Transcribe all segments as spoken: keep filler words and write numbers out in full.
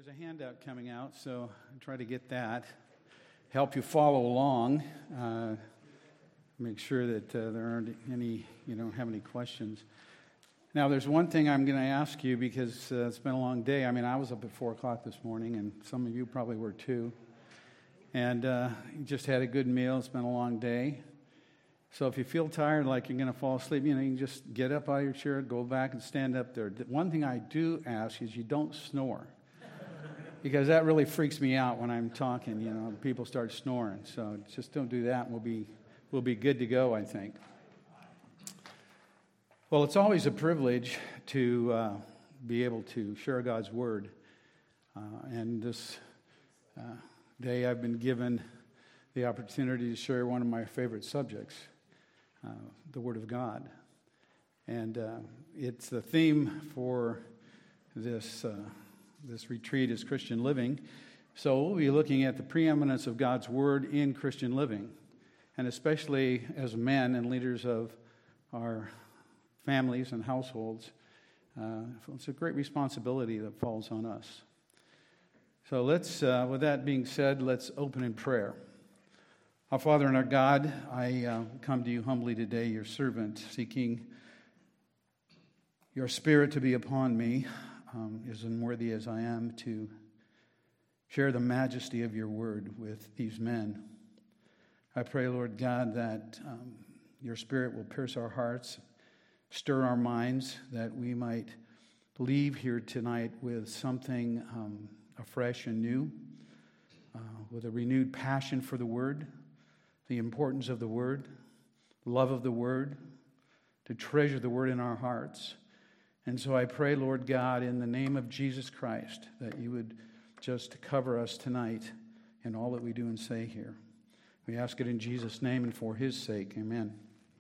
There's a handout coming out, so I'll try to get that. Help you follow along. Uh, make sure that uh, there aren't any, you don't have any questions. Now, there's one thing I'm going to ask you because uh, it's been a long day. I mean, I was up at four o'clock this morning, and some of you probably were too. And uh, you just had a good meal. It's been a long day. So if you feel tired, like you're going to fall asleep, you know, you can just get up out of your chair, go back and stand up there. One thing I do ask is you don't snore. Because that really freaks me out when I'm talking, you know, people start snoring. So just don't do that and we'll be, we'll be good to go, I think. Well, it's always a privilege to uh, be able to share God's Word. Uh, and this uh, day I've been given the opportunity to share one of my favorite subjects, uh, the Word of God. And uh, it's the theme for this uh This retreat is Christian living. So we'll be looking at the preeminence of God's Word in Christian living, and especially as men and leaders of our families and households. Uh, it's a great responsibility that falls on us. So let's, uh, with that being said, let's open in prayer. Our Father and our God, I uh, come to you humbly today, your servant, seeking your Spirit to be upon me. Um, as unworthy as I am to share the majesty of your word with these men. I pray, Lord God, that um, your Spirit will pierce our hearts, stir our minds, that we might leave here tonight with something um, afresh and new, uh, with a renewed passion for the word, the importance of the word, love of the word, to treasure the word in our hearts. And so I pray, Lord God, in the name of Jesus Christ, that you would just cover us tonight in all that we do and say here. We ask it in Jesus' name and for his sake. Amen.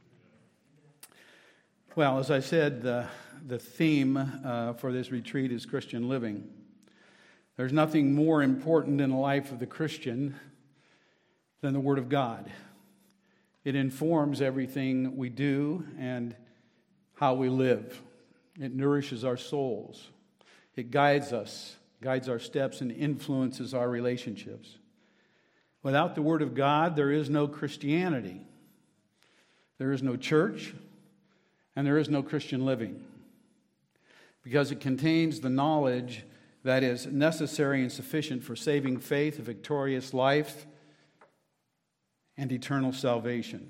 Well, as I said, the, the theme uh, for this retreat is Christian living. There's nothing more important in the life of the Christian than the Word of God. It informs everything we do and how we live. It nourishes our souls. It guides us, guides our steps, and influences our relationships. Without the Word of God, there is no Christianity. There is no church, and there is no Christian living. Because it contains the knowledge that is necessary and sufficient for saving faith, a victorious life, and eternal salvation.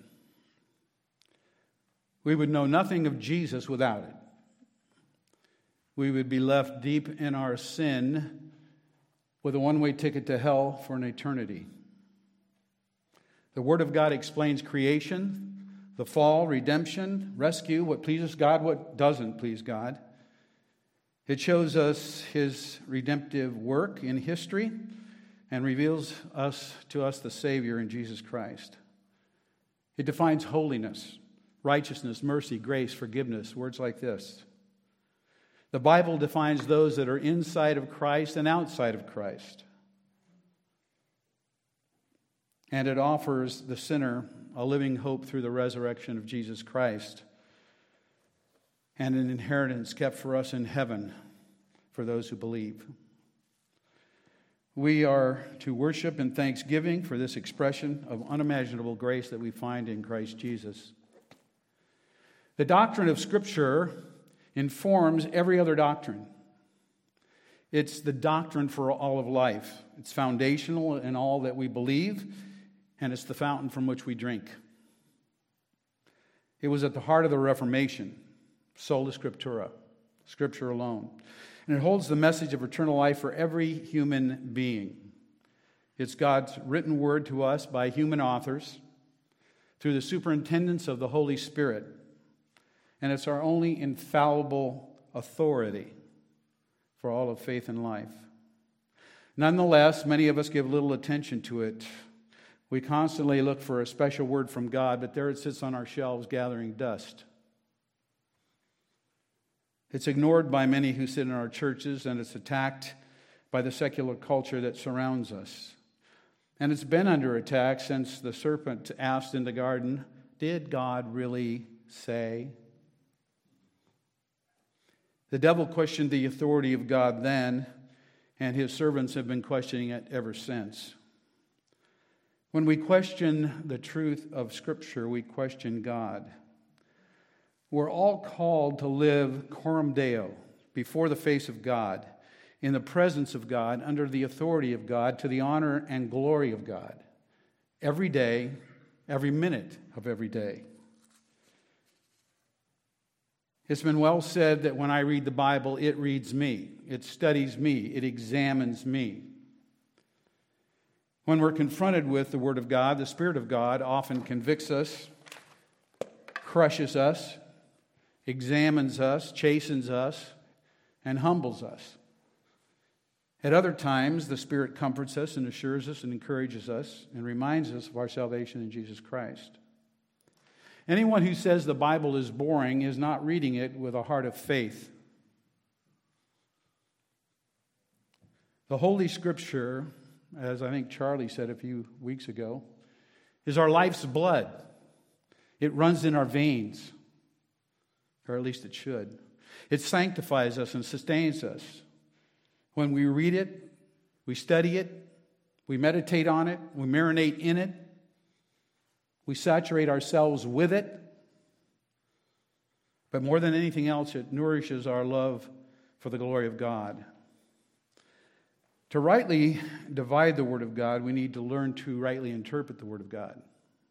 We would know nothing of Jesus without it. We would be left deep in our sin with a one-way ticket to hell for an eternity. The Word of God explains creation, the fall, redemption, rescue, what pleases God, what doesn't please God. It shows us his redemptive work in history and reveals us to us the Savior in Jesus Christ. It defines holiness, righteousness, mercy, grace, forgiveness, words like this. The Bible defines those that are inside of Christ and outside of Christ. And it offers the sinner a living hope through the resurrection of Jesus Christ and an inheritance kept for us in heaven for those who believe. We are to worship in thanksgiving for this expression of unimaginable grace that we find in Christ Jesus. The doctrine of Scripture informs every other doctrine. It's the doctrine for all of life. It's foundational in all that we believe, and it's the fountain from which we drink. It was at the heart of the Reformation, sola scriptura, Scripture alone. And it holds the message of eternal life for every human being. It's God's written word to us by human authors through the superintendence of the Holy Spirit. And it's our only infallible authority for all of faith and life. Nonetheless, many of us give little attention to it. We constantly look for a special word from God, but there it sits on our shelves gathering dust. It's ignored by many who sit in our churches, and it's attacked by the secular culture that surrounds us. And it's been under attack since the serpent asked in the garden, "Did God really say?" The devil questioned the authority of God then, and his servants have been questioning it ever since. When we question the truth of Scripture, we question God. We're all called to live coram Deo, before the face of God, in the presence of God, under the authority of God, to the honor and glory of God, every day, every minute of every day. It's been well said that when I read the Bible, it reads me, it studies me, it examines me. When we're confronted with the Word of God, the Spirit of God often convicts us, crushes us, examines us, chastens us, and humbles us. At other times, the Spirit comforts us and assures us and encourages us and reminds us of our salvation in Jesus Christ. Anyone who says the Bible is boring is not reading it with a heart of faith. The Holy Scripture, as I think Charlie said a few weeks ago, is our life's blood. It runs in our veins, or at least it should. It sanctifies us and sustains us. When we read it, we study it, we meditate on it, we marinate in it, we saturate ourselves with it. But more than anything else, it nourishes our love for the glory of God. To rightly divide the Word of God, we need to learn to rightly interpret the Word of God.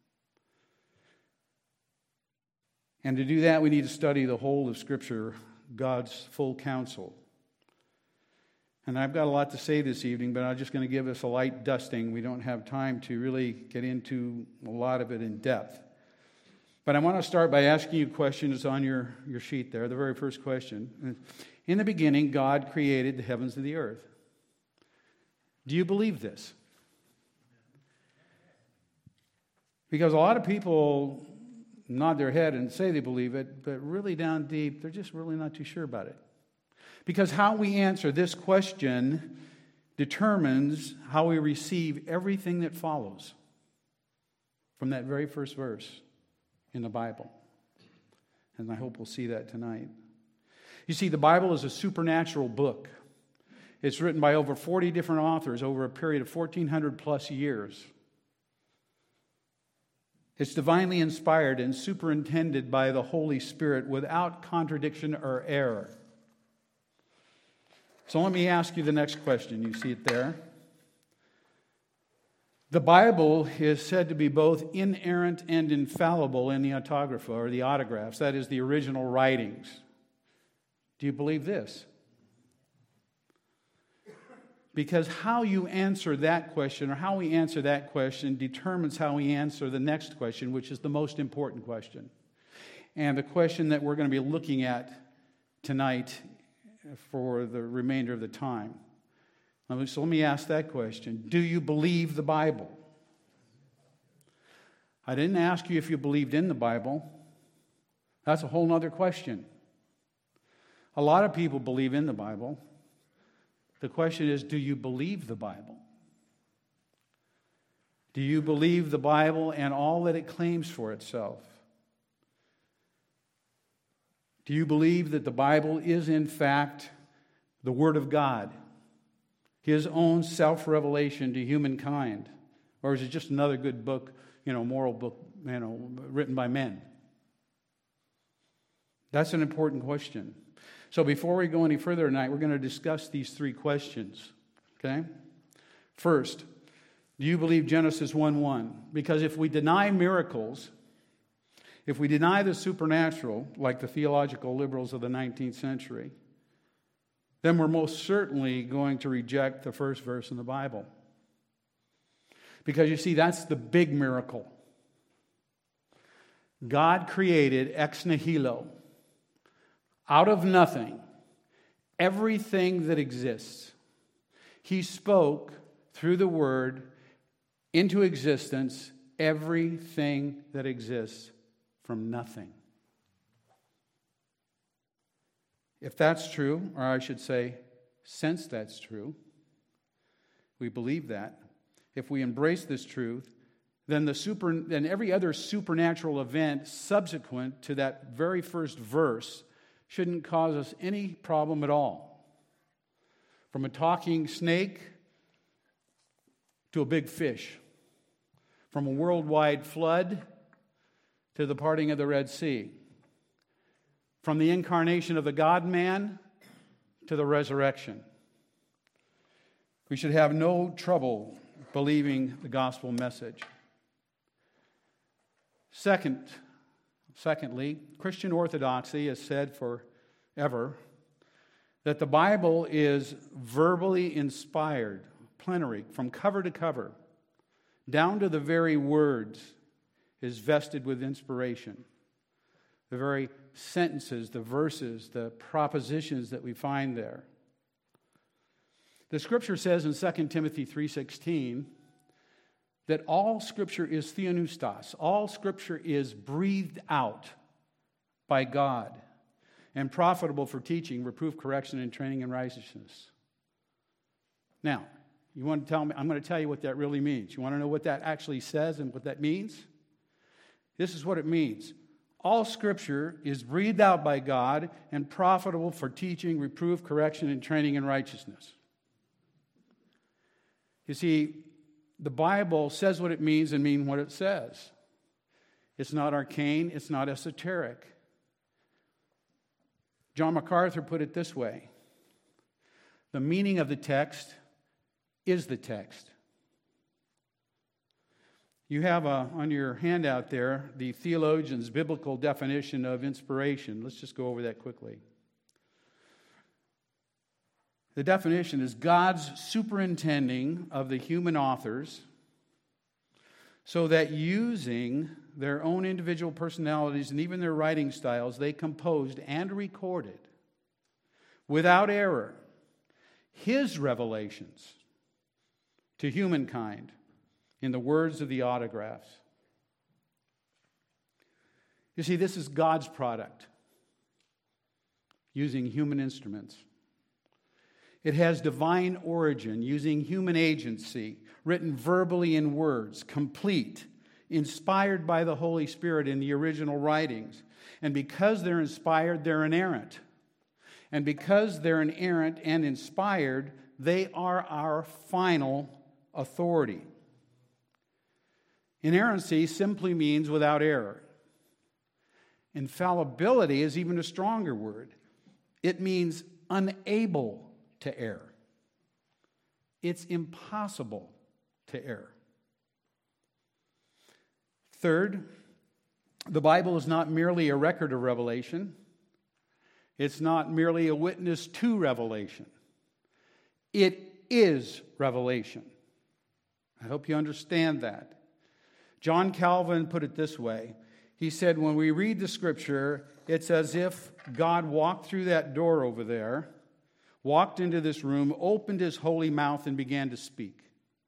And to do that, we need to study the whole of Scripture, God's full counsel. And I've got a lot to say this evening, but I'm just going to give us a light dusting. We don't have time to really get into a lot of it in depth. But I want to start by asking you questions on your, your sheet there. The very first question. In the beginning, God created the heavens and the earth. Do you believe this? Because a lot of people nod their head and say they believe it, but really down deep, they're just really not too sure about it. Because how we answer this question determines how we receive everything that follows from that very first verse in the Bible. And I hope we'll see that tonight. You see, the Bible is a supernatural book. It's written by over forty different authors over a period of fourteen hundred plus years. It's divinely inspired and superintended by the Holy Spirit without contradiction or error. So let me ask you the next question. You see it there. The Bible is said to be both inerrant and infallible in the autographa, or the autographs, that is, the original writings. Do you believe this? Because how you answer that question, or how we answer that question, determines how we answer the next question, which is the most important question. And the question that we're going to be looking at tonight for the remainder of the time. So let me ask that question. Do you believe the Bible? I didn't ask you if you believed in the Bible. That's a whole other question. A lot of people believe in the Bible. The question is, do you believe the Bible? Do you believe the Bible and all that it claims for itself? Do you believe that the Bible is, in fact, the Word of God, His own self-revelation to humankind? Or is it just another good book, you know, moral book, you know, written by men? That's an important question. So before we go any further tonight, we're going to discuss these three questions, okay? First, do you believe Genesis one one? Because if we deny miracles, if we deny the supernatural, like the theological liberals of the nineteenth century, then we're most certainly going to reject the first verse in the Bible. Because you see, that's the big miracle. God created ex nihilo, out of nothing, everything that exists. He spoke through the Word into existence everything that exists from nothing. If that's true, or I should say, since that's true, we believe that. If we embrace this truth, then the super, then every other supernatural event subsequent to that very first verse shouldn't cause us any problem at all. From a talking snake to a big fish. From a worldwide flood to the parting of the Red Sea. From the incarnation of the God-man to the resurrection. We should have no trouble believing the gospel message. Second, secondly, Christian orthodoxy has said forever that the Bible is verbally inspired, plenary, from cover to cover, down to the very words, is vested with inspiration. The very sentences, the verses, the propositions that we find there. The Scripture says in Second Timothy three sixteen that all Scripture is theopneustos. All Scripture is breathed out by God and profitable for teaching, reproof, correction, and training in righteousness. Now, you want to tell me? I'm going to tell you what that really means. You want to know what that actually says and what that means? This is what it means. All Scripture is breathed out by God and profitable for teaching, reproof, correction, and training in righteousness. You see, the Bible says what it means and means what it says. It's not arcane. It's not esoteric. John MacArthur put it this way. The meaning of the text is the text. You have a, on your handout there the theologian's biblical definition of inspiration. Let's just go over that quickly. The definition is God's superintending of the human authors so that using their own individual personalities and even their writing styles, they composed and recorded without error His revelations to humankind in the words of the autographs. You see, this is God's product using human instruments. It has divine origin using human agency, written verbally in words, complete, inspired by the Holy Spirit in the original writings. And because they're inspired, they're inerrant. And because they're inerrant and inspired, they are our final authority. Inerrancy simply means without error. Infallibility is even a stronger word. It means unable to err. It's impossible to err. Third, the Bible is not merely a record of revelation. It's not merely a witness to revelation. It is revelation. I hope you understand that. John Calvin put it this way. He said, when we read the Scripture, it's as if God walked through that door over there, walked into this room, opened His holy mouth, and began to speak.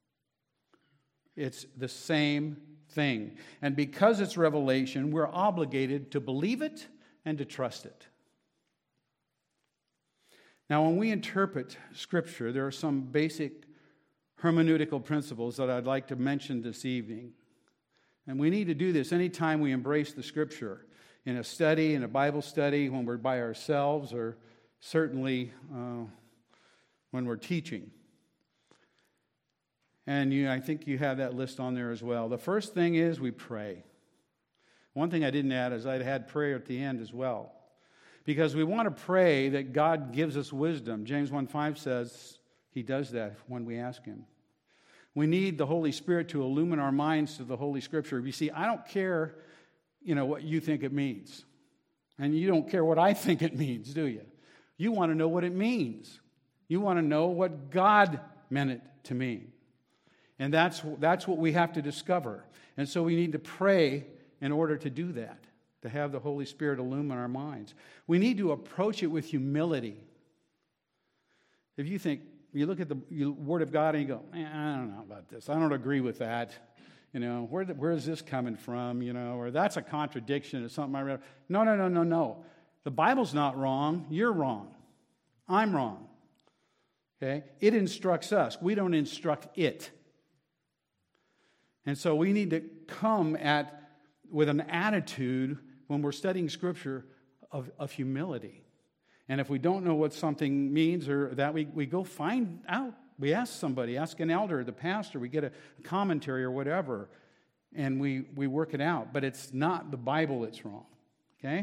It's the same thing. And because it's revelation, we're obligated to believe it and to trust it. Now, when we interpret Scripture, there are some basic hermeneutical principles that I'd like to mention this evening. And we need to do this anytime we embrace the Scripture, in a study, in a Bible study, when we're by ourselves, or certainly uh, when we're teaching. And you, I think you have that list on there as well. The first thing is we pray. One thing I didn't add is I'd had prayer at the end as well. Because we want to pray that God gives us wisdom. James one five says He does that when we ask Him. We need the Holy Spirit to illumine our minds to the Holy Scripture. You see, I don't care, you know, what you think it means. And you don't care what I think it means, do you? You want to know what it means. You want to know what God meant it to mean. And that's, that's what we have to discover. And so we need to pray in order to do that, to have the Holy Spirit illumine our minds. We need to approach it with humility. If you think, you look at the Word of God and you go, eh, I don't know about this. I don't agree with that. You know, where, where is this coming from? You know, or that's a contradiction. It's something I read. No, no, no, no, no. The Bible's not wrong. You're wrong. I'm wrong. Okay? It instructs us. We don't instruct it. And so we need to come at with an attitude when we're studying Scripture of, of humility. And if we don't know what something means or that, we, we go find out. We ask somebody, ask an elder, the pastor, we get a, a commentary or whatever, and we, we work it out. But it's not the Bible that's wrong, okay?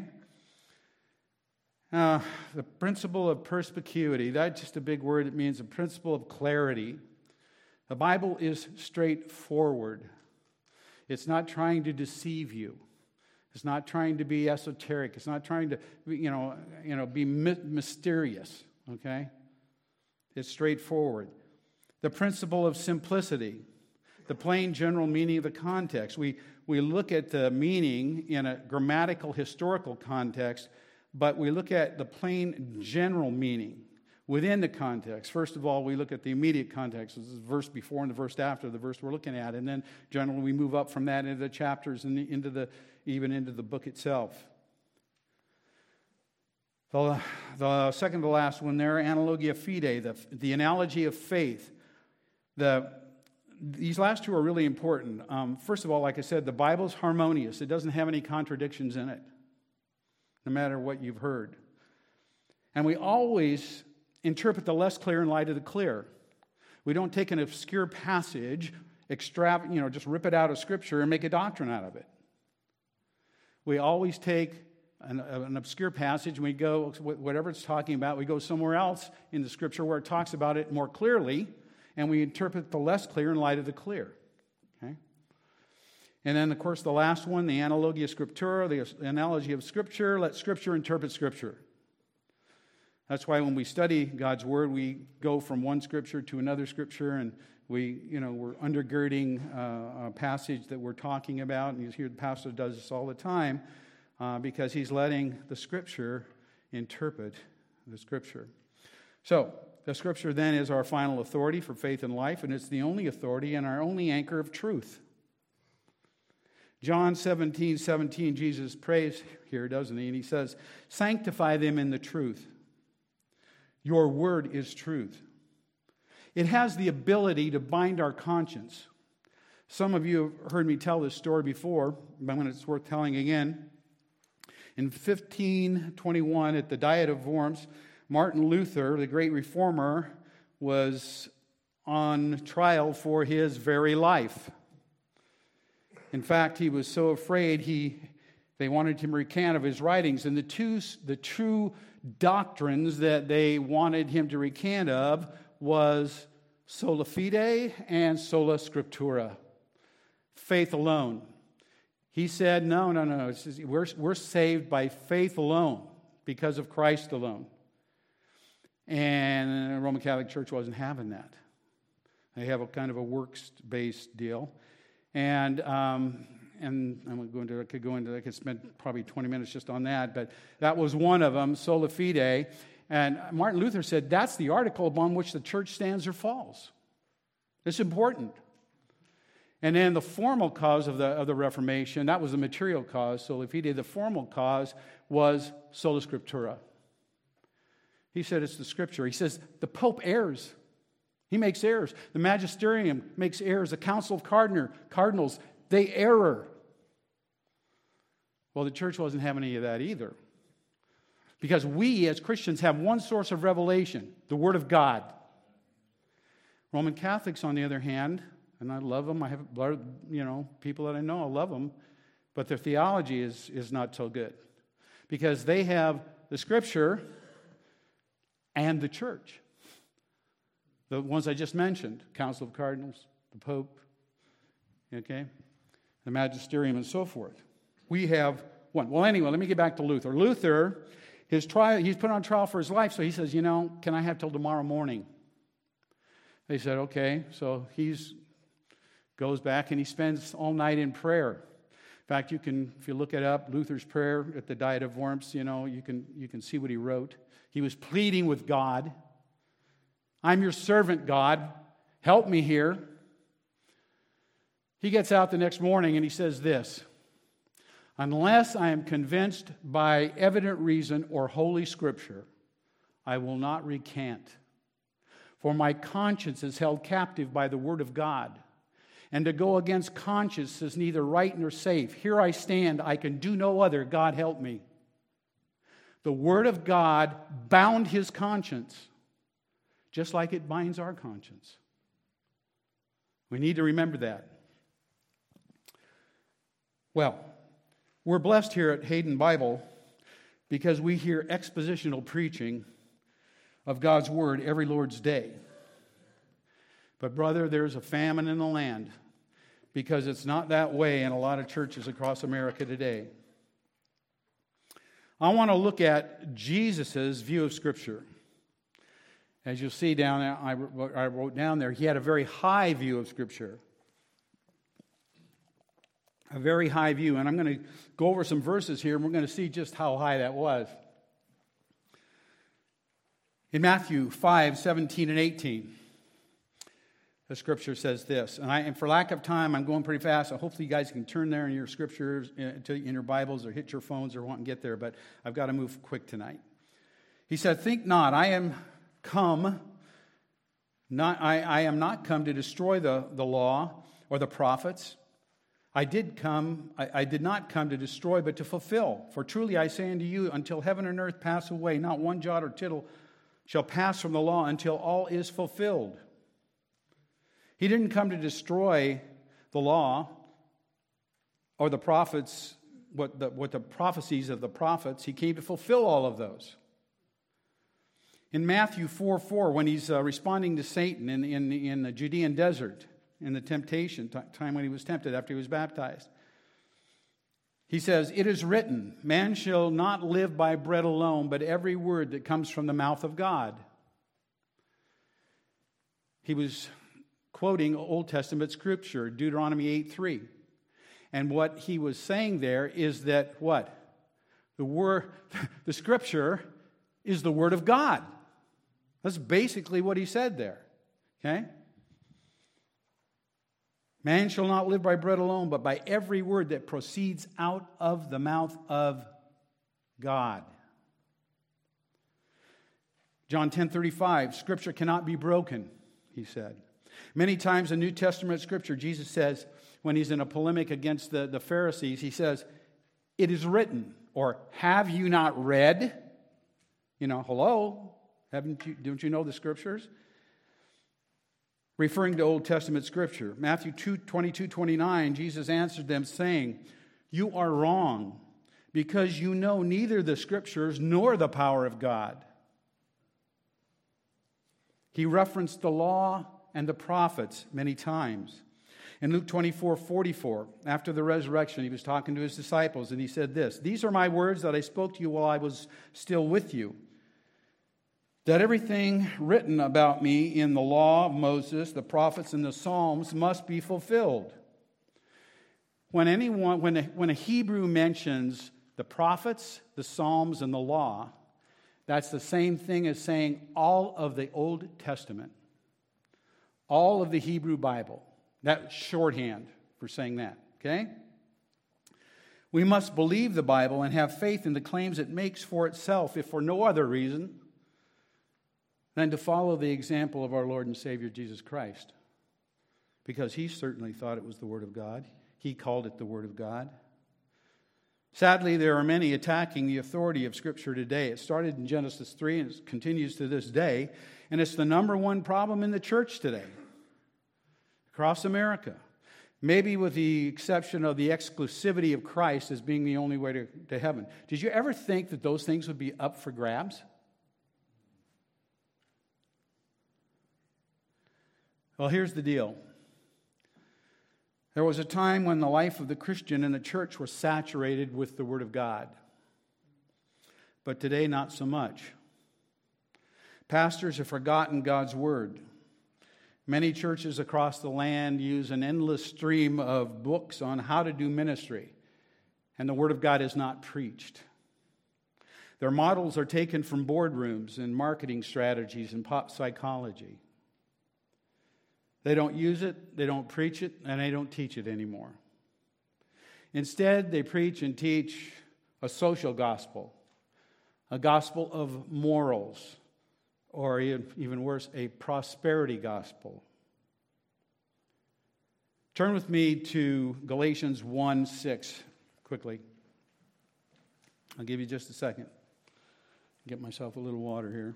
Uh, the principle of perspicuity, that's just a big word. It means the principle of clarity. The Bible is straightforward. It's not trying to deceive you. It's not trying to be esoteric. It's not trying to, you know, you know, be my- mysterious, okay? It's straightforward. The principle of simplicity, the plain general meaning of the context. We, we look at the meaning in a grammatical, historical context, but we look at the plain general meaning within the context. First of all, we look at the immediate context. This is the verse before and the verse after the verse we're looking at. And then generally we move up from that into the chapters and into the even into the book itself. The, the second to last one there, analogia fide, the, the analogy of faith. The, these last two are really important. Um, first of all, like I said, the Bible's harmonious. It doesn't have any contradictions in it, no matter what you've heard. And we always interpret the less clear in light of the clear. We don't take an obscure passage, extrav- you know, just rip it out of Scripture and make a doctrine out of it. We always take an, an obscure passage and we go, whatever it's talking about, we go somewhere else in the Scripture where it talks about it more clearly, and we interpret the less clear in light of the clear. Okay? And then, of course, the last one, the analogia scriptura, the analogy of Scripture. Let Scripture interpret Scripture. That's why when we study God's Word, we go from one Scripture to another Scripture, and we, you know, we're undergirding uh, a passage that we're talking about, and you hear the pastor does this all the time uh, because he's letting the Scripture interpret the Scripture. So, the Scripture then is our final authority for faith and life, and it's the only authority and our only anchor of truth. John seventeen seventeen, Jesus prays here, doesn't he? And he says, "Sanctify them in the truth. Your word is truth." It has the ability to bind our conscience. Some of you have heard me tell this story before, but it's worth telling again. In fifteen twenty-one, at the Diet of Worms, Martin Luther, the great reformer, was on trial for his very life. In fact, he was so afraid he they wanted him to recant of his writings, and the two the true doctrines that they wanted him to recant of was sola fide and sola scriptura, faith alone. He said, no, no, no, it's just, we're, we're saved by faith alone, because of Christ alone. And the Roman Catholic Church wasn't having that. They have a kind of a works-based deal. And um, and I'm going to go into, I could go into, I could spend probably twenty minutes just on that, but that was one of them, sola fide. And Martin Luther said that's the article upon which the church stands or falls. It's important. And then the formal cause of the of the Reformation, that was the material cause, sola fide. The formal cause was sola scriptura. He said it's the Scripture. He says the Pope errs. He makes errors. The magisterium makes errors. The Council of Cardinal, Cardinals, they error. Well, the church wasn't having any of that either. Because we, as Christians, have one source of revelation, the Word of God. Roman Catholics, on the other hand, and I love them, I have, you know, people that I know, I love them, but their theology is, is not so good. Because they have the Scripture and the church. The ones I just mentioned, Council of Cardinals, the Pope, okay, the magisterium, and so forth. We have one. Well, anyway, let me get back to Luther. Luther, his trial, he's put on trial for his life, so he says, you know, can I have till tomorrow morning? They said, okay. So he goes back and he spends all night in prayer. In fact, you can, if you look it up, Luther's prayer at the Diet of Worms, you know, you can you can see what he wrote. He was pleading with God. I'm your servant, God. Help me here. He gets out the next morning and he says this: unless I am convinced by evident reason or Holy Scripture, I will not recant. For my conscience is held captive by the Word of God. And to go against conscience is neither right nor safe. Here I stand, I can do no other. God help me. The Word of God bound his conscience, just like it binds our conscience. We need to remember that. Well, we're blessed here at Hayden Bible because we hear expositional preaching of God's Word every Lord's Day. But brother, there's a famine in the land because it's not that way in a lot of churches across America today. I want to look at Jesus' view of Scripture. As you'll see down there, I wrote down there, he had a very high view of Scripture. A very high view. And I'm going to go over some verses here, and we're going to see just how high that was. In Matthew five, seventeen and eighteen, the Scripture says this. And, I, and for lack of time, I'm going pretty fast, so hopefully you guys can turn there in your Scriptures, in your Bibles, or hit your phones or want to get there, but I've got to move quick tonight. He said, "Think not, I am come, not, I, I am not come to destroy the, the law or the prophets. I did come, I, I did not come to destroy, but to fulfill. For truly I say unto you, until heaven and earth pass away, not one jot or tittle shall pass from the law until all is fulfilled." He didn't come to destroy the law or the prophets, what the, what the prophecies of the prophets. He came to fulfill all of those. In Matthew four four, when he's uh, responding to Satan in, in, in the Judean desert, in the temptation, t- time when he was tempted after he was baptized, he says, "It is written, man shall not live by bread alone, but every word that comes from the mouth of God." He was quoting Old Testament Scripture, Deuteronomy eight three. And what he was saying there is that what? The word, the Scripture is the Word of God. That's basically what he said there. Okay? Man shall not live by bread alone, but by every word that proceeds out of the mouth of God. John ten thirty-five, Scripture cannot be broken, he said. Many times in New Testament Scripture, Jesus says, when he's in a polemic against the, the Pharisees, he says, "It is written," or "Have you not read?" You know, hello? Haven't you, don't you know the Scriptures? Referring to Old Testament Scripture. Matthew two twenty-two twenty-nine, Jesus answered them saying, "You are wrong, because you know neither the Scriptures nor the power of God." He referenced the law and the prophets many times. In Luke twenty-four forty-four, after the resurrection, he was talking to his disciples, and he said this, "These are my words that I spoke to you while I was still with you, that everything written about me in the law of Moses, the prophets, and the Psalms must be fulfilled." When anyone, when a, when a Hebrew mentions the prophets, the Psalms, and the law, that's the same thing as saying all of the Old Testament, all of the Hebrew Bible. That's shorthand for saying that, okay? We must believe the Bible and have faith in the claims it makes for itself, if for no other reason than to follow the example of our Lord and Savior Jesus Christ. Because he certainly thought it was the Word of God. He called it the Word of God. Sadly, there are many attacking the authority of Scripture today. It started in Genesis three and it continues to this day. And it's the number one problem in the church today, across America. Maybe with the exception of the exclusivity of Christ as being the only way to, to heaven. Did you ever think that those things would be up for grabs? Well, here's the deal. There was a time when the life of the Christian and the church was saturated with the Word of God. But today, not so much. Pastors have forgotten God's Word. Many churches across the land use an endless stream of books on how to do ministry, and the Word of God is not preached. Their models are taken from boardrooms and marketing strategies and pop psychology. They don't use it, they don't preach it, and they don't teach it anymore. Instead, they preach and teach a social gospel, a gospel of morals, or even worse, a prosperity gospel. Turn with me to Galatians one six quickly. I'll give you just a second. Get myself a little water here.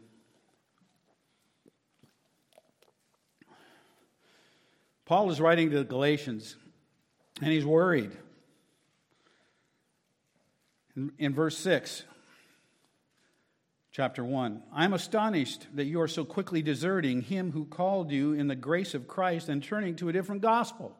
Paul is writing to the Galatians, and he's worried. In, in verse six, chapter one, I'm astonished that you are so quickly deserting him who called you in the grace of Christ and turning to a different gospel.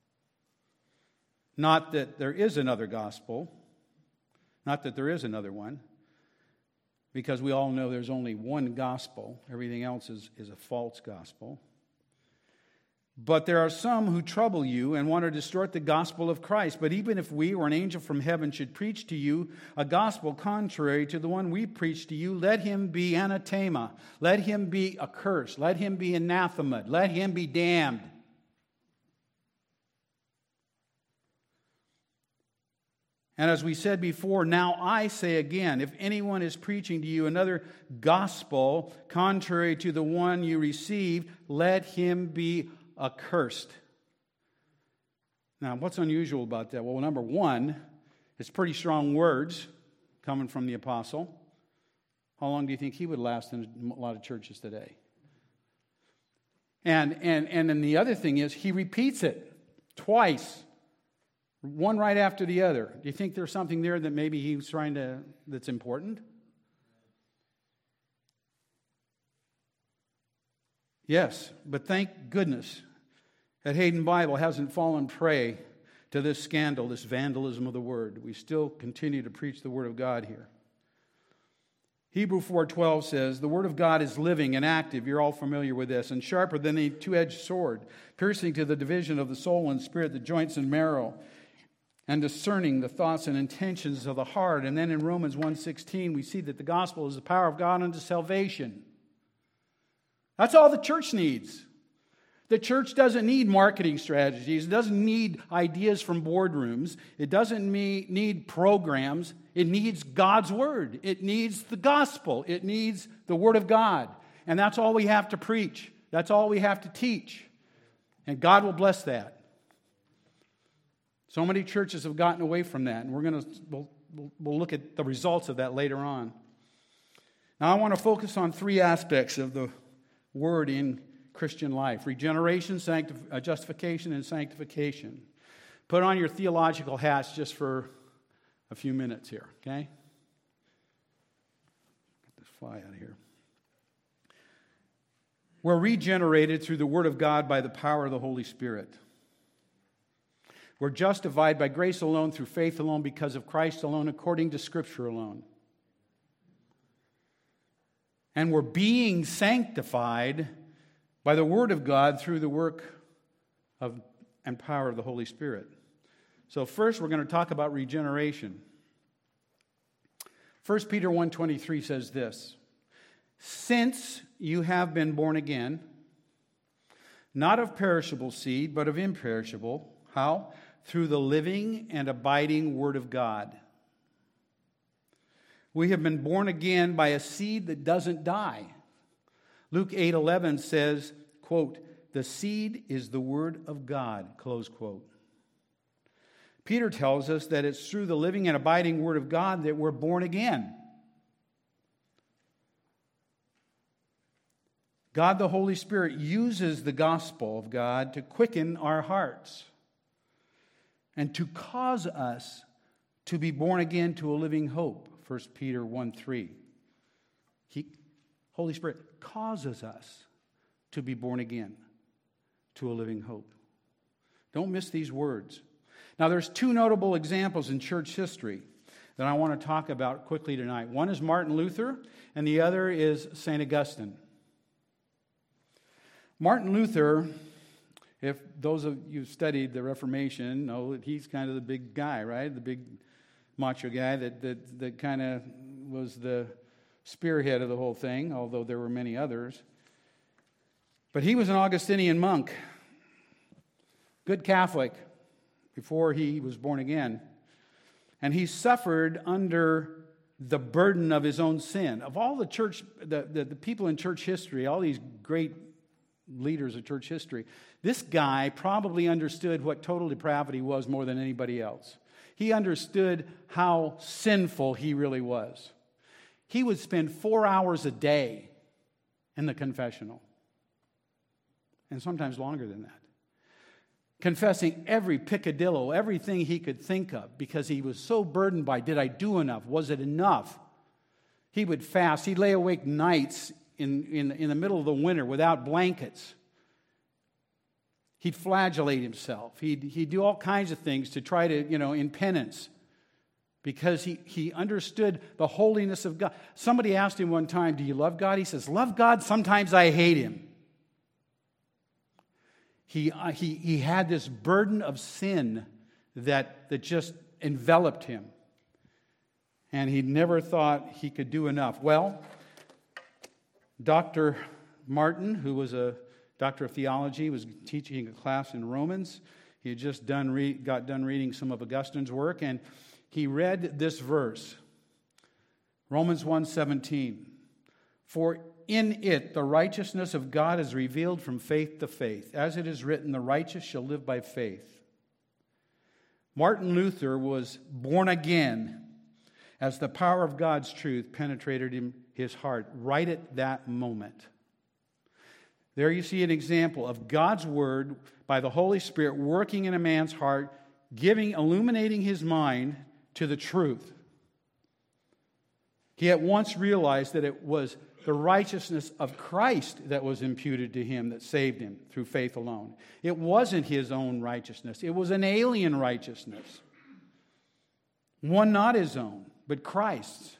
Not that there is another gospel, not that there is another one, because we all know there's only one gospel. Everything else is, is a false gospel. But there are some who trouble you and want to distort the gospel of Christ. But even if we or an angel from heaven should preach to you a gospel contrary to the one we preach to you, let him be anathema. Let him be accursed. Let him be anathema. Let him be damned. And as we said before, now I say again, if anyone is preaching to you another gospel contrary to the one you received, let him be accursed. Now, what's unusual about that? Well, number one, it's pretty strong words coming from the apostle. How long do you think he would last in a lot of churches today? And and and then the other thing is he repeats it twice, one right after the other. Do you think there's something there that maybe he's trying to that's important? Yes, but thank goodness that Hayden Bible hasn't fallen prey to this scandal, this vandalism of the Word. We still continue to preach the Word of God here. Hebrews four twelve says, the Word of God is living and active, you're all familiar with this, and sharper than a two-edged sword, piercing to the division of the soul and spirit, the joints and marrow, and discerning the thoughts and intentions of the heart. And then in Romans one sixteen, we see that the gospel is the power of God unto salvation. That's all the church needs. The church doesn't need marketing strategies. It doesn't need ideas from boardrooms. It doesn't need programs. It needs God's Word. It needs the gospel. It needs the Word of God. And that's all we have to preach. That's all we have to teach. And God will bless that. So many churches have gotten away from that. And we're going to we'll, we'll look at the results of that later on. Now I want to focus on three aspects of the Word in Christian life: regeneration, sanctif- uh, justification, and sanctification. Put on your theological hats just for a few minutes here, okay? Get this fly out of here. We're regenerated through the Word of God by the power of the Holy Spirit. We're justified by grace alone, through faith alone, because of Christ alone, according to Scripture alone. And we're being sanctified by the Word of God through the work of and power of the Holy Spirit. So first we're going to talk about regeneration. First Peter one twenty-three says this, since you have been born again, not of perishable seed, but of imperishable. How? Through the living and abiding Word of God. We have been born again by a seed that doesn't die. Luke eight eleven says, quote, the seed is the Word of God, close quote. Peter tells us that it's through the living and abiding Word of God that we're born again. God the Holy Spirit uses the gospel of God to quicken our hearts and to cause us to be born again to a living hope. First Peter one three. He, Holy Spirit causes us to be born again to a living hope. Don't miss these words. Now, there's two notable examples in church history that I want to talk about quickly tonight. One is Martin Luther, and the other is Saint Augustine. Martin Luther, if those of you who studied the Reformation know that he's kind of the big guy, right? The big macho guy that that, that kind of was the spearhead of the whole thing, although there were many others. But he was an Augustinian monk, good Catholic, before he was born again. And he suffered under the burden of his own sin. Of all the church, the, the, the people in church history, all these great leaders of church history, this guy probably understood what total depravity was more than anybody else. He understood how sinful he really was. He would spend four hours a day in the confessional, and sometimes longer than that, confessing every picadillo, everything he could think of, because he was so burdened by, did I do enough? Was it enough? He would fast. He'd lay awake nights in, in, in the middle of the winter without blankets. He'd flagellate himself. He'd, he'd do all kinds of things to try to, you know, in penance, because he, he understood the holiness of God. Somebody asked him one time, do you love God? He says, love God, sometimes I hate him. He, uh, he, he had this burden of sin that, that just enveloped him. And he never thought he could do enough. Well, Doctor Martin, who was a doctor of theology, was teaching a class in Romans. He had just done re- got done reading some of Augustine's work, and he read this verse, Romans one seventeen. For in it the righteousness of God is revealed from faith to faith. As it is written, the righteous shall live by faith. Martin Luther was born again as the power of God's truth penetrated him, his heart right at that moment. There you see an example of God's Word by the Holy Spirit working in a man's heart, giving, illuminating his mind to the truth. He at once realized that it was the righteousness of Christ that was imputed to him that saved him through faith alone. It wasn't his own righteousness. It was an alien righteousness. One not his own, but Christ's.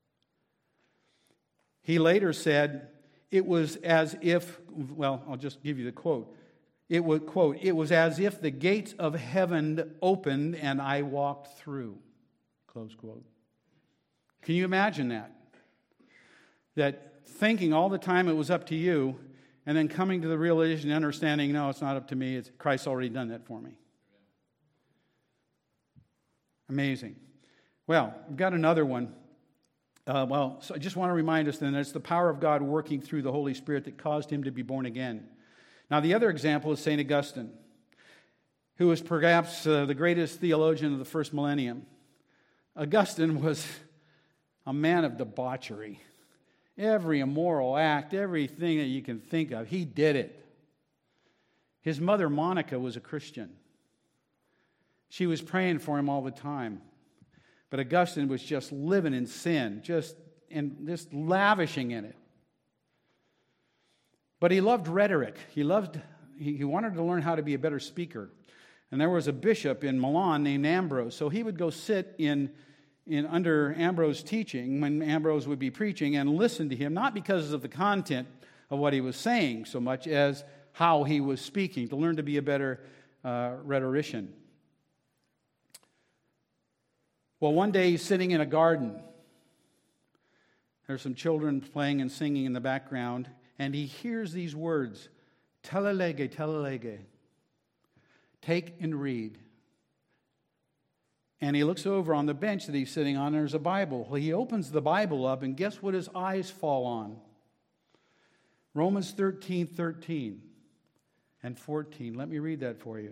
He later said, it was as if, well, I'll just give you the quote. It would, quote, it was as if the gates of heaven opened and I walked through, close quote. Can you imagine that? That thinking all the time it was up to you, and then coming to the realization and understanding, no, it's not up to me, it's Christ's already done that for me. Amazing. Well, we've got another one. Uh, well, so I just want to remind us then that it's the power of God working through the Holy Spirit that caused him to be born again. Now, the other example is Saint Augustine, who was perhaps uh, the greatest theologian of the first millennium. Augustine was a man of debauchery. Every immoral act, everything that you can think of, he did it. His mother, Monica, was a Christian. She was praying for him all the time. But Augustine was just living in sin, just and just lavishing in it. But he loved rhetoric. He loved. He, he wanted to learn how to be a better speaker. And there was a bishop in Milan named Ambrose. So he would go sit in, in under Ambrose's teaching when Ambrose would be preaching and listen to him, not because of the content of what he was saying so much as how he was speaking, to learn to be a better uh, rhetorician. Well, one day he's sitting in a garden. There's some children playing and singing in the background, and he hears these words, "Telelege, telelege," take and read. And he looks over on the bench that he's sitting on, and there's a Bible. Well, he opens the Bible up, and guess what his eyes fall on? Romans thirteen, thirteen and fourteen. Let me read that for you.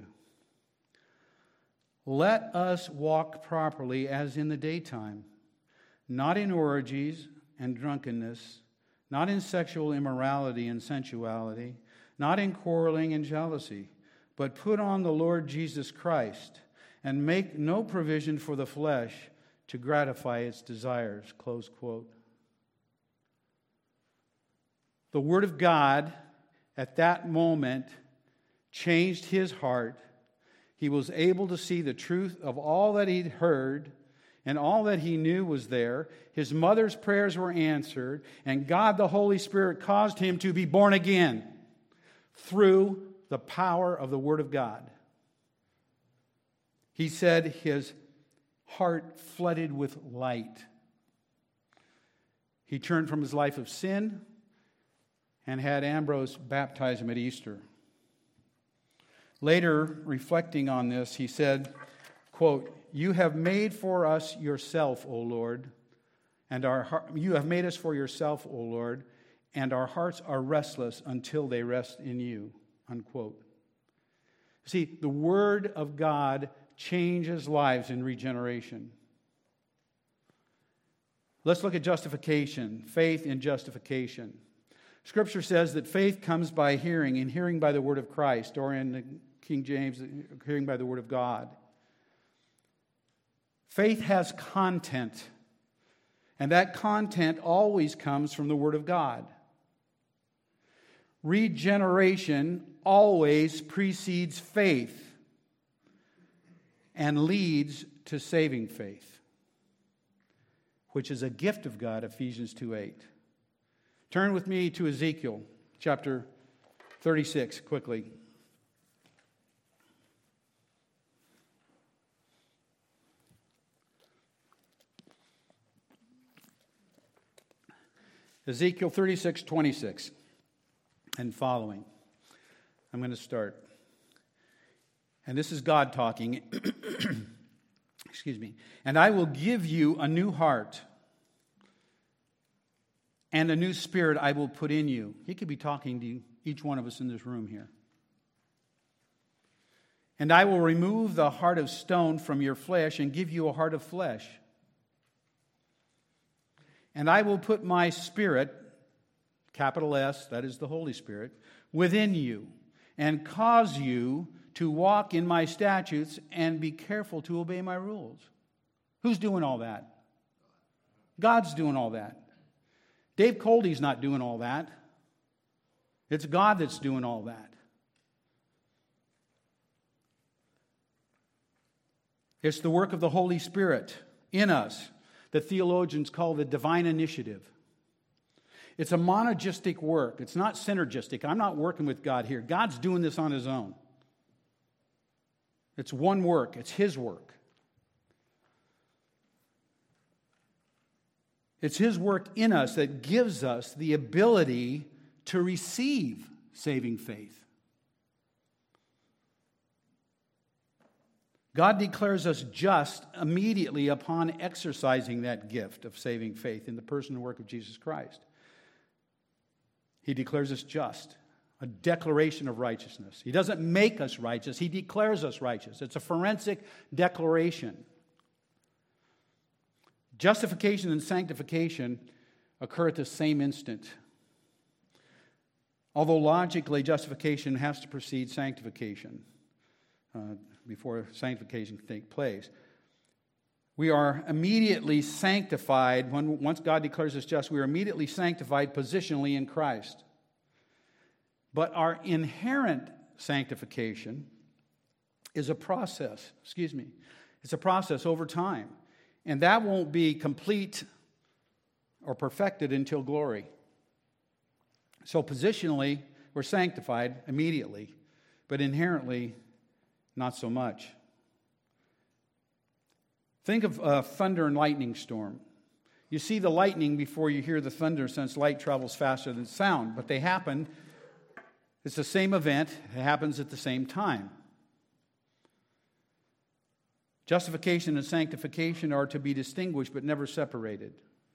Let us walk properly as in the daytime, not in orgies and drunkenness, not in sexual immorality and sensuality, not in quarreling and jealousy, but put on the Lord Jesus Christ and make no provision for the flesh to gratify its desires. Close quote. The Word of God at that moment changed his heart. He was able to see the truth of all that he'd heard, and all that he knew was there. His mother's prayers were answered, and God the Holy Spirit caused him to be born again through the power of the Word of God. He said his heart flooded with light. He turned from his life of sin and had Ambrose baptize him at Easter. Later, reflecting on this, he said, quote, "You have made for us yourself, O Lord, and our you have made us for yourself, O Lord, and our hearts are restless until they rest in you," unquote. See, the Word of God changes lives in regeneration. Let's look at justification, faith in justification. Scripture says that faith comes by hearing, and hearing by the word of Christ, or in the King James, hearing by the word of God. Faith has content, and that content always comes from the word of God. Regeneration always precedes faith and leads to saving faith, which is a gift of God, Ephesians two eight. Turn with me to Ezekiel chapter thirty-six quickly. Ezekiel thirty-six twenty-six and following. I'm going to start. And this is God talking. Excuse me. And I will give you a new heart, and a new spirit I will put in you. He could be talking to each one of us in this room here. And I will remove the heart of stone from your flesh and give you a heart of flesh. And I will put my Spirit, capital S, that is the Holy Spirit, within you, and cause you to walk in my statutes and be careful to obey my rules. Who's doing all that? God's doing all that. Dave Coldy's not doing all that. It's God that's doing all that. It's the work of the Holy Spirit in us that theologians call the divine initiative. It's a monergistic work. It's not synergistic. I'm not working with God here. God's doing this on His own. It's one work. It's His work. It's His work in us that gives us the ability to receive saving faith. God declares us just immediately upon exercising that gift of saving faith in the person and work of Jesus Christ. He declares us just, a declaration of righteousness. He doesn't make us righteous, He declares us righteous. It's a forensic declaration. Justification and sanctification occur at the same instant. Although logically, justification has to precede sanctification uh, before sanctification can take place. We are immediately sanctified. When, once God declares us just, we are immediately sanctified positionally in Christ. But our inherent sanctification is a process. Excuse me. It's a process over time. And that won't be complete or perfected until glory. So positionally, we're sanctified immediately, but inherently, not so much. Think of a thunder and lightning storm. You see the lightning before you hear the thunder, since light travels faster than sound, but they happen. It's the same event. It happens at the same time. Justification and sanctification are to be distinguished but never separated.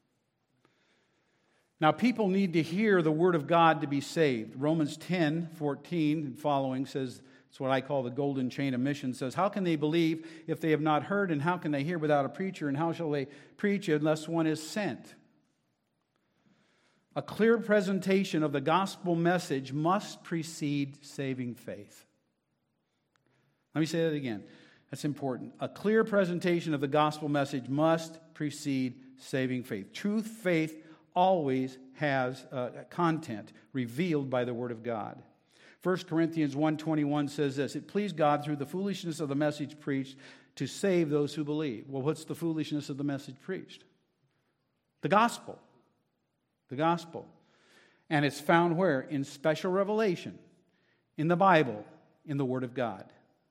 Now, people need to hear the Word of God to be saved. Romans ten fourteen and following says, it's what I call the golden chain of mission, says, how can they believe if they have not heard, and how can they hear without a preacher, and how shall they preach unless one is sent? A clear presentation of the gospel message must precede saving faith. Let me say that again. That's important. A clear presentation of the gospel message must precede saving faith. Truth, faith always has uh, content revealed by the Word of God. First Corinthians one twenty-one says this, it pleased God through the foolishness of the message preached to save those who believe. Well, what's the foolishness of the message preached? The gospel. The gospel. And it's found where? In special revelation, in the Bible, in the Word of God.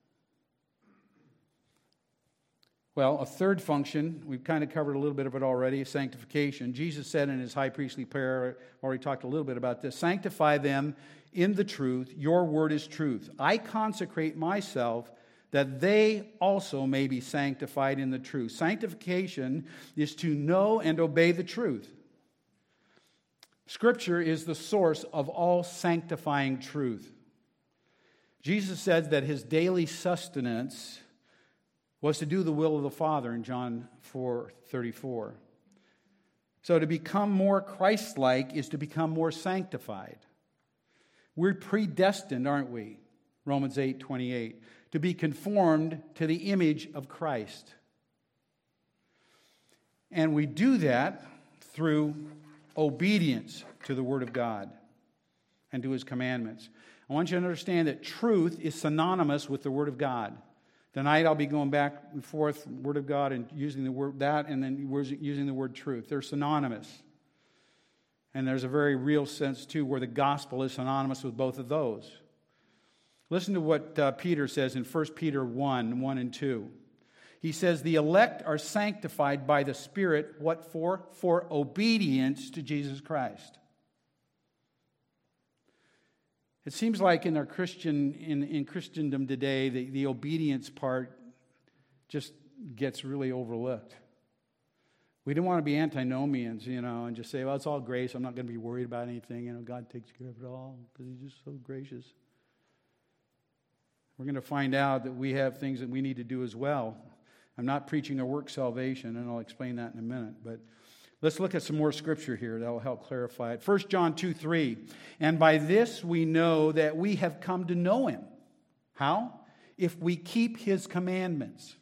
Well, a third function, we've kind of covered a little bit of it already, sanctification. Jesus said in His high priestly prayer, already talked a little bit about this, sanctify them in the truth, your word is truth. I consecrate myself that they also may be sanctified in the truth. Sanctification is to know and obey the truth. Scripture is the source of all sanctifying truth. Jesus said that His daily sustenance was to do the will of the Father in John four thirty-four. So to become more Christ-like is to become more sanctified. We're predestined, aren't we? Romans eight twenty-eight. To be conformed to the image of Christ. And we do that through obedience to the Word of God and to His commandments. I want you to understand that truth is synonymous with the Word of God. Tonight I'll be going back and forth, Word of God, and using the word that, and then using the word truth. They're synonymous. And there's a very real sense, too, where the gospel is synonymous with both of those. Listen to what uh, Peter says in First Peter one, one and two. He says, the elect are sanctified by the Spirit, what for? For obedience to Jesus Christ. It seems like in our Christian, in, in Christendom today, the, the obedience part just gets really overlooked. We don't want to be antinomians, you know, and just say, well, it's all grace. I'm not going to be worried about anything. You know, God takes care of it all because He's just so gracious. We're going to find out that we have things that we need to do as well. I'm not preaching a work salvation, and I'll explain that in a minute. But let's look at some more scripture here that will help clarify it. First John two three. And by this we know that we have come to know Him. How? If we keep His commandments.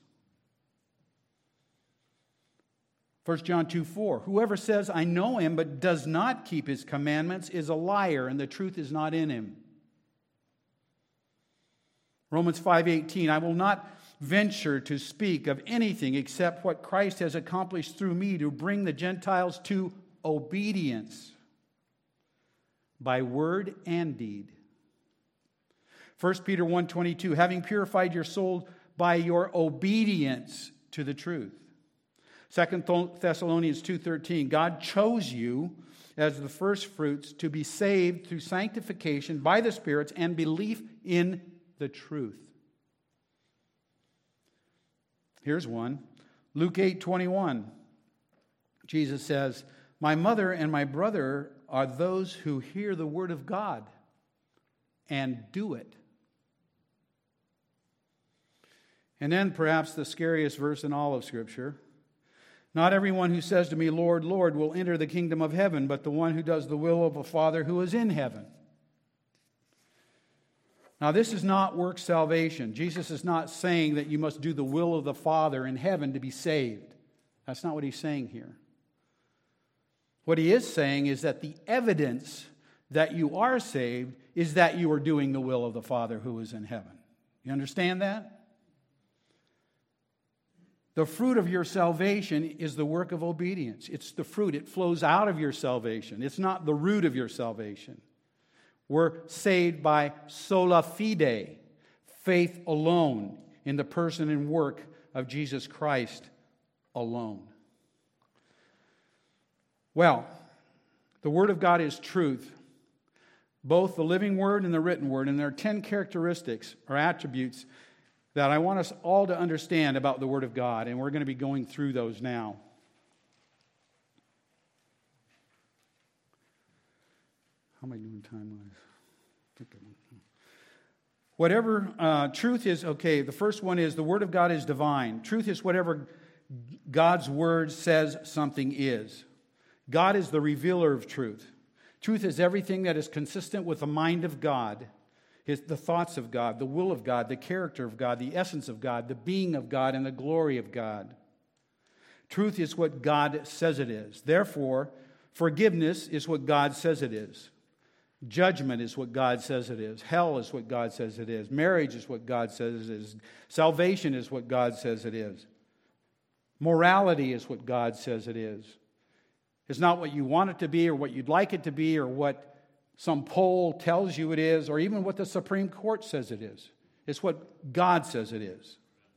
First John two four. Whoever says, I know Him, but does not keep His commandments is a liar, and the truth is not in him. Romans five eighteen. I will not venture to speak of anything except what Christ has accomplished through me to bring the Gentiles to obedience by word and deed. First Peter one twenty-two, having purified your soul by your obedience to the truth. Second Thessalonians two thirteen, God chose you as the first fruits to be saved through sanctification by the spirits and belief in the truth. Here's one. Luke eight twenty-one. Jesus says, my mother and my brother are those who hear the word of God and do it. And then perhaps the scariest verse in all of Scripture. Not everyone who says to me, Lord, Lord, will enter the kingdom of heaven, but the one who does the will of the Father who is in heaven. Now, this is not works salvation. Jesus is not saying that you must do the will of the Father in heaven to be saved. That's not what He's saying here. What He is saying is that the evidence that you are saved is that you are doing the will of the Father who is in heaven. You understand that? The fruit of your salvation is the work of obedience. It's the fruit. It flows out of your salvation. It's not the root of your salvation. We're saved by sola fide, faith alone, in the person and work of Jesus Christ alone. Well, the Word of God is truth, both the living Word and the written Word, and there are ten characteristics or attributes that I want us all to understand about the Word of God, and we're going to be going through those now. How am I doing time-wise? Whatever uh, truth is, okay, the first one is the Word of God is divine. Truth is whatever God's Word says something is. God is the revealer of truth. Truth is everything that is consistent with the mind of God, his, the thoughts of God, the will of God, the character of God, the essence of God, the being of God, and the glory of God. Truth is what God says it is. Therefore, forgiveness is what God says it is. Judgment is what God says it is. Hell is what God says it is. Marriage is what God says it is. Salvation is what God says it is. Morality is what God says it is. It's not what you want it to be or what you'd like it to be or what some poll tells you it is or even what the Supreme Court says it is. It's what God says it is.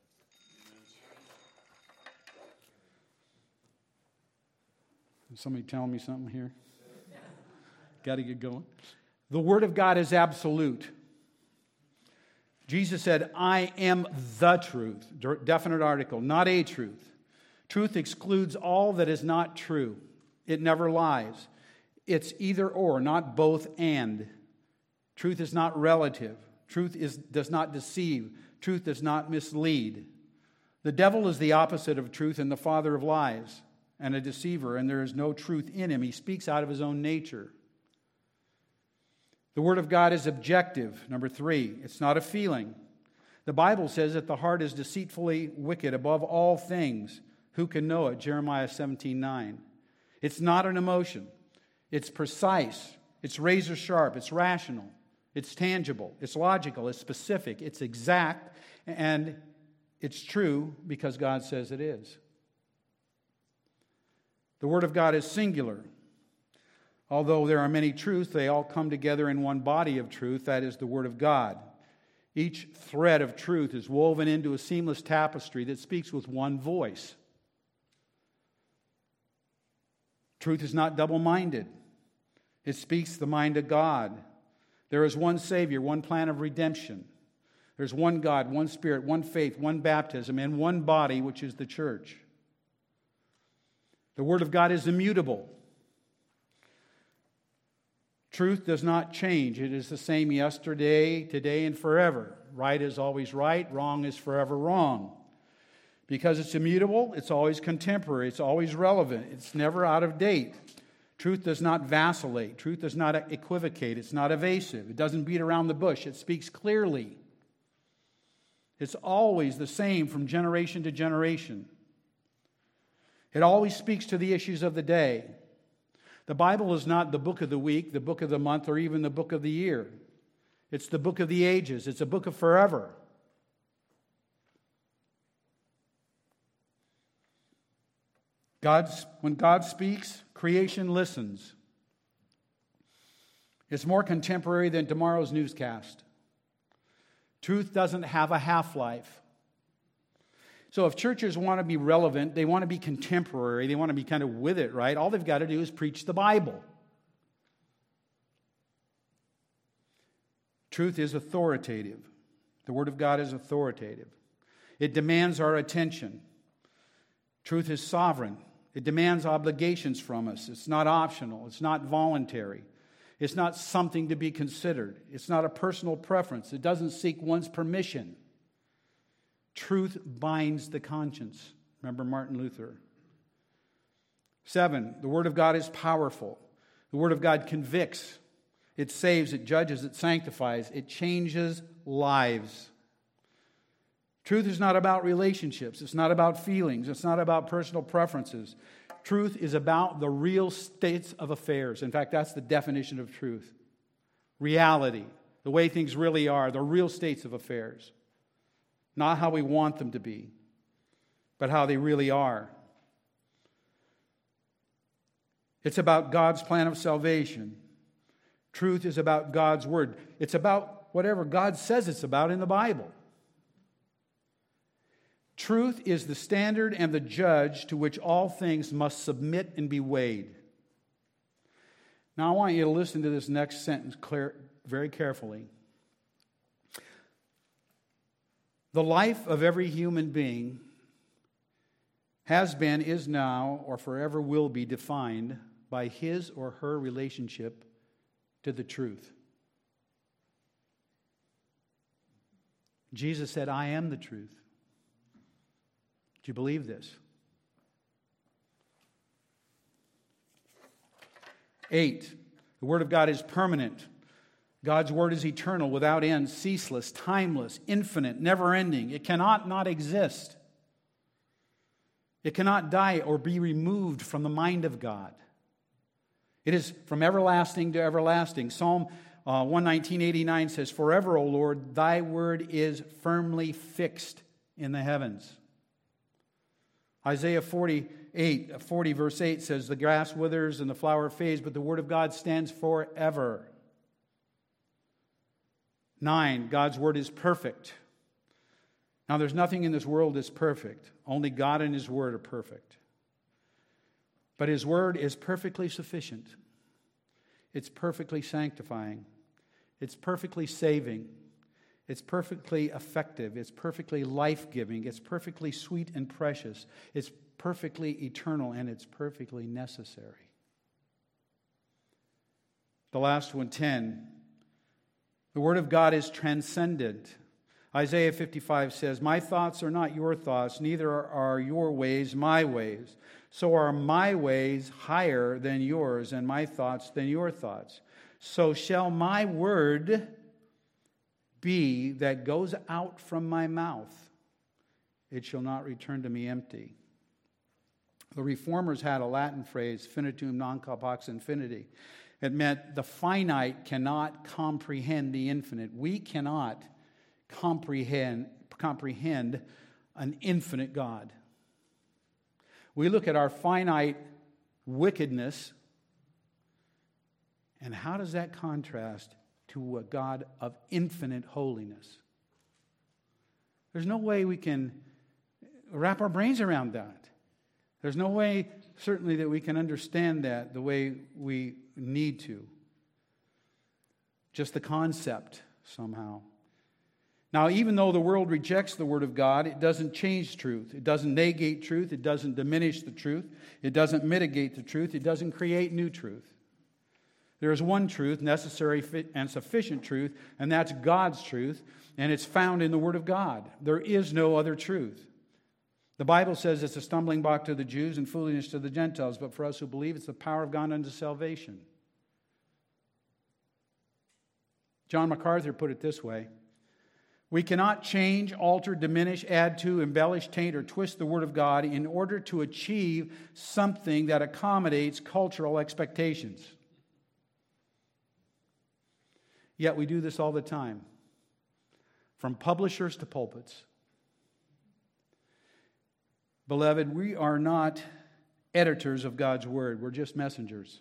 Is somebody telling me something here? Got to get going. The Word of God is absolute. Jesus said, I am the truth. Definite article, not a truth. Truth excludes all that is not true. It never lies. It's either or, not both and. Truth is not relative. Truth is, does not deceive. Truth does not mislead. The devil is the opposite of truth and the father of lies. and a deceiver, and there is no truth in him. He speaks out of his own nature. The Word of God is objective. Number three, it's not a feeling. The Bible says that the heart is deceitfully wicked above all things. Who can know it? Jeremiah seventeen nine. It's not an emotion. It's precise. It's razor sharp. It's rational. It's tangible. It's logical. It's specific. It's exact. And it's true because God says it is. The Word of God is singular. Although there are many truths, they all come together in one body of truth. That is the Word of God. Each thread of truth is woven into a seamless tapestry that speaks with one voice. Truth is not double-minded. It speaks the mind of God. There is one Savior, one plan of redemption. There's one God, one Spirit, one faith, one baptism, and one body, which is the church. The Word of God is immutable. Truth does not change. It is the same yesterday, today, and forever. Right is always right. Wrong is forever wrong. Because it's immutable, it's always contemporary. It's always relevant. It's never out of date. Truth does not vacillate. Truth does not equivocate. It's not evasive. It doesn't beat around the bush. It speaks clearly. It's always the same from generation to generation. It always speaks to the issues of the day. The Bible is not the book of the week, the book of the month, or even the book of the year. It's the book of the ages. It's a book of forever. God's, when God speaks, creation listens. It's more contemporary than tomorrow's newscast. Truth doesn't have a half-life. So if churches want to be relevant, they want to be contemporary, they want to be kind of with it, right? All they've got to do is preach the Bible. Truth is authoritative. The Word of God is authoritative. It demands our attention. Truth is sovereign. It demands obligations from us. It's not optional. It's not voluntary. It's not something to be considered. It's not a personal preference. It doesn't seek one's permission. Truth binds the conscience. Remember Martin Luther. Seven, the Word of God is powerful. The Word of God convicts. It saves, it judges, it sanctifies, it changes lives. Truth is not about relationships. It's not about feelings. It's not about personal preferences. Truth is about the real states of affairs. In fact, that's the definition of truth. Reality, the way things really are, the real states of affairs. Not how we want them to be, but how they really are. It's about God's plan of salvation. Truth is about God's Word. It's about whatever God says it's about in the Bible. Truth is the standard and the judge to which all things must submit and be weighed. Now I want you to listen to this next sentence clear, very carefully. The life of every human being has been, is now, or forever will be defined by his or her relationship to the truth. Jesus said, I am the truth. Do you believe this? Eight, the Word of God is permanent. God's Word is eternal, without end, ceaseless, timeless, infinite, never-ending. It cannot not exist. It cannot die or be removed from the mind of God. It is from everlasting to everlasting. Psalm uh, one nineteen eighty-nine says, Forever, O Lord, thy word is firmly fixed in the heavens. Isaiah forty-eight, forty verse eight says, The grass withers and the flower fades, but the word of God stands forever. Nine, God's Word is perfect. Now, there's nothing in this world that's perfect. Only God and His Word are perfect. But His Word is perfectly sufficient. It's perfectly sanctifying. It's perfectly saving. It's perfectly effective. It's perfectly life-giving. It's perfectly sweet and precious. It's perfectly eternal, and it's perfectly necessary. The last one, ten. The Word of God is transcendent. Isaiah fifty-five says, "My thoughts are not your thoughts, neither are your ways my ways. So are my ways higher than yours, and my thoughts than your thoughts. So shall my word be that goes out from my mouth. It shall not return to me empty." The Reformers had a Latin phrase, finitum non capax infinity. It meant the finite cannot comprehend the infinite. We cannot comprehend, comprehend an infinite God. We look at our finite wickedness, and how does that contrast to a God of infinite holiness? There's no way we can wrap our brains around that. There's no way, certainly, that we can understand that the way we need to. Just the concept, somehow. Now, even though the world rejects the Word of God, it doesn't change truth. It doesn't negate truth. It doesn't diminish the truth. It doesn't mitigate the truth. It doesn't create new truth. There is one truth, necessary and sufficient truth, and that's God's truth, and it's found in the Word of God. There is no other truth. The Bible says it's a stumbling block to the Jews and foolishness to the Gentiles, but for us who believe, it's the power of God unto salvation. John MacArthur put it this way: "We cannot change, alter, diminish, add to, embellish, taint, or twist the Word of God in order to achieve something that accommodates cultural expectations." Yet we do this all the time, from publishers to pulpits. Beloved, we are not editors of God's Word. We're just messengers.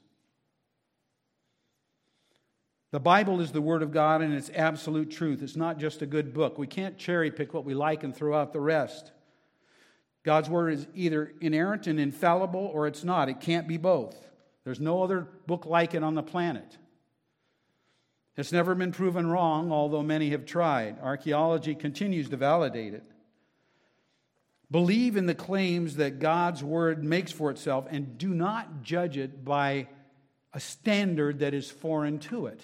The Bible is the Word of God, and it's absolute truth. It's not just a good book. We can't cherry pick what we like and throw out the rest. God's Word is either inerrant and infallible, or it's not. It can't be both. There's no other book like it on the planet. It's never been proven wrong, although many have tried. Archaeology continues to validate it. Believe in the claims that God's Word makes for itself, and do not judge it by a standard that is foreign to it.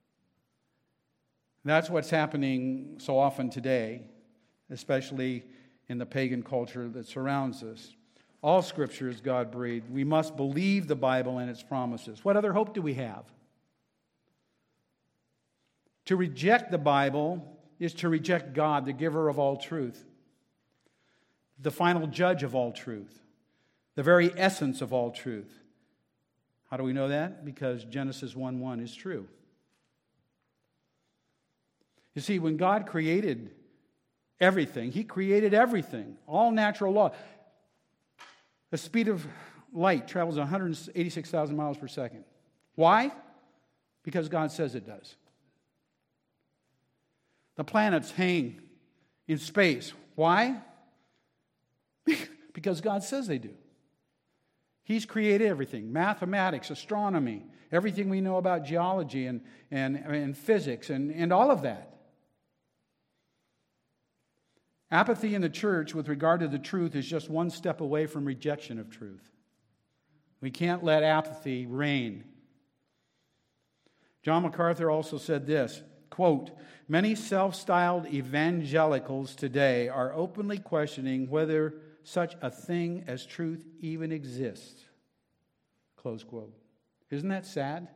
That's what's happening so often today, especially in the pagan culture that surrounds us. All Scripture is God-breathed. We must believe the Bible and its promises. What other hope do we have? To reject the Bible is to reject God, the giver of all truth, the final judge of all truth, the very essence of all truth. How do we know that? Because Genesis one one is true. You see, when God created everything, He created everything, all natural law. The speed of light travels one hundred eighty-six thousand miles per second. Why? Because God says it does. The planets hang in space. Why? Because God says they do. He's created everything. Mathematics, astronomy, everything we know about geology and, and, and physics and, and all of that. Apathy in the church with regard to the truth is just one step away from rejection of truth. We can't let apathy reign. John MacArthur also said this, quote, "Many self-styled evangelicals today are openly questioning whether such a thing as truth even exists." Close quote. Isn't that sad?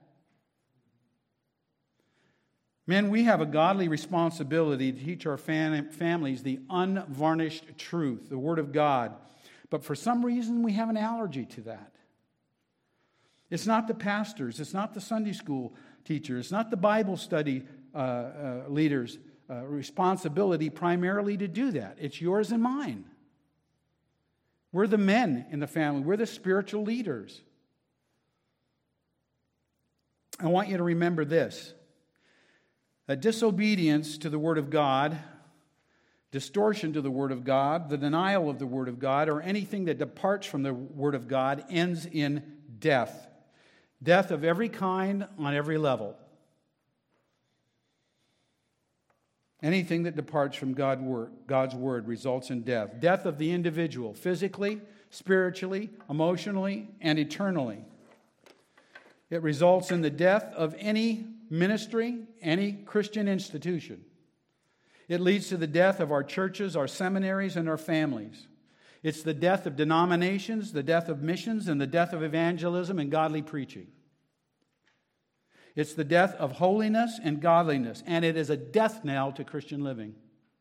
Men, we have a godly responsibility to teach our fam- families the unvarnished truth, the Word of God. But for some reason, we have an allergy to that. It's not the pastors. It's not the Sunday school teachers. It's not the Bible study uh, uh, leaders' uh, responsibility primarily to do that. It's yours and mine. We're the men in the family. We're the spiritual leaders. I want you to remember this. That disobedience to the Word of God, distortion to the Word of God, the denial of the Word of God, or anything that departs from the Word of God ends in death. Death of every kind on every level. Anything that departs from God's Word results in death. Death of the individual, physically, spiritually, emotionally, and eternally. It results in the death of any ministry, any Christian institution. It leads to the death of our churches, our seminaries, and our families. It's the death of denominations, the death of missions, and the death of evangelism and godly preaching. It's the death of holiness and godliness, and it is a death knell to Christian living.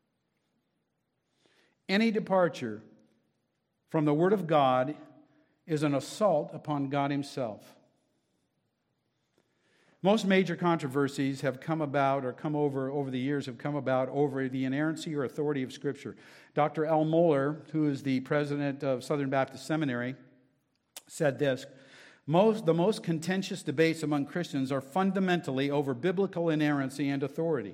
Any departure from the Word of God is an assault upon God Himself. Most major controversies have come about or come over over the years have come about over the inerrancy or authority of Scripture. Doctor Al Mohler, who is the president of Southern Baptist Seminary, said this: most, the most contentious debates among Christians are fundamentally over biblical inerrancy and authority.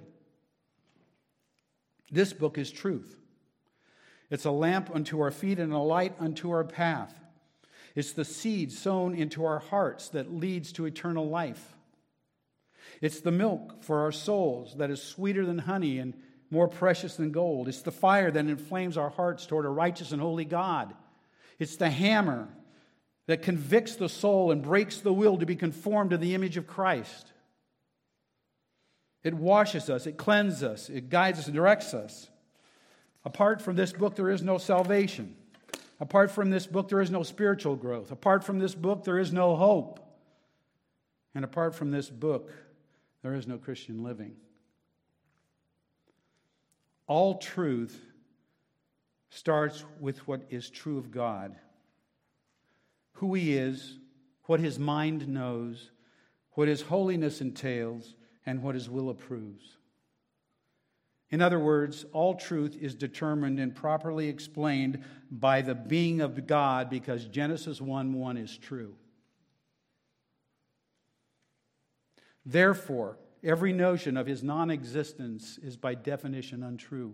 This book is truth. It's a lamp unto our feet and a light unto our path. It's the seed sown into our hearts that leads to eternal life. It's the milk for our souls that is sweeter than honey and more precious than gold. It's the fire that inflames our hearts toward a righteous and holy God. It's the hammer that convicts the soul and breaks the will to be conformed to the image of Christ. It washes us, it cleanses us, it guides us and directs us. Apart from this book, there is no salvation. Apart from this book, there is no spiritual growth. Apart from this book, there is no hope. And apart from this book, there is no Christian living. All truth starts with what is true of God. Who He is, what His mind knows, what His holiness entails, and what His will approves. In other words, all truth is determined and properly explained by the being of God, because Genesis one one is true. Therefore, every notion of His non-existence is by definition untrue.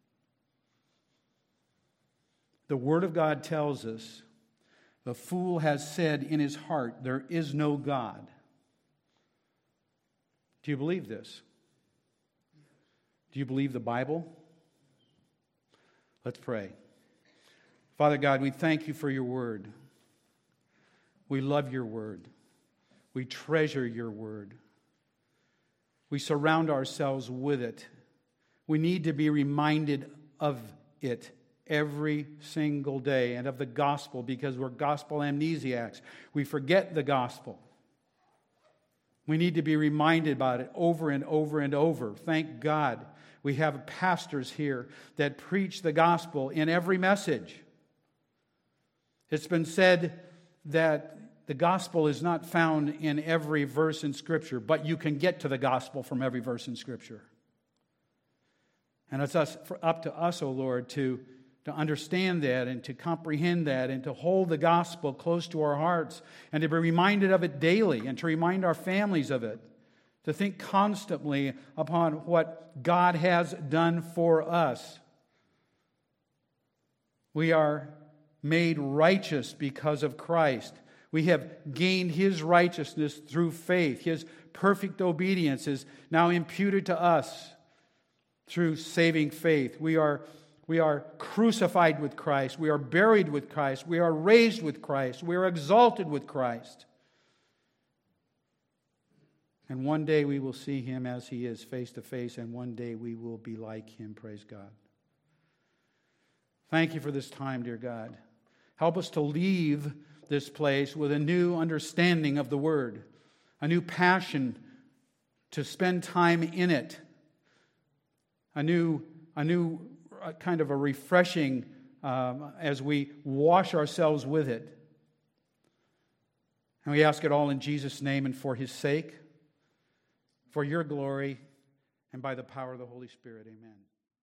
The Word of God tells us, the fool has said in his heart, there is no God. Do you believe this? Do you believe the Bible? Let's pray. Father God, we thank You for Your Word. We love Your Word. We treasure Your Word. We surround ourselves with it. We need to be reminded of it every single day and of the gospel, because we're gospel amnesiacs. We forget the gospel. We need to be reminded about it over and over and over. Thank God we have pastors here that preach the gospel in every message. It's been said that the gospel is not found in every verse in Scripture, but you can get to the gospel from every verse in Scripture. And it's us, up to us, O Lord, to, to understand that and to comprehend that and to hold the gospel close to our hearts and to be reminded of it daily and to remind our families of it, to think constantly upon what God has done for us. We are made righteous because of Christ. We have gained His righteousness through faith. His perfect obedience is now imputed to us through saving faith. We are, we are crucified with Christ. We are buried with Christ. We are raised with Christ. We are exalted with Christ. And one day we will see Him as He is, face to face, and one day we will be like Him. Praise God. Thank You for this time, dear God. Help us to leave this place with a new understanding of the Word, a new passion to spend time in it, a new, a new kind of a refreshing um, as we wash ourselves with it. And we ask it all in Jesus' name and for His sake, for Your glory, and by the power of the Holy Spirit. Amen.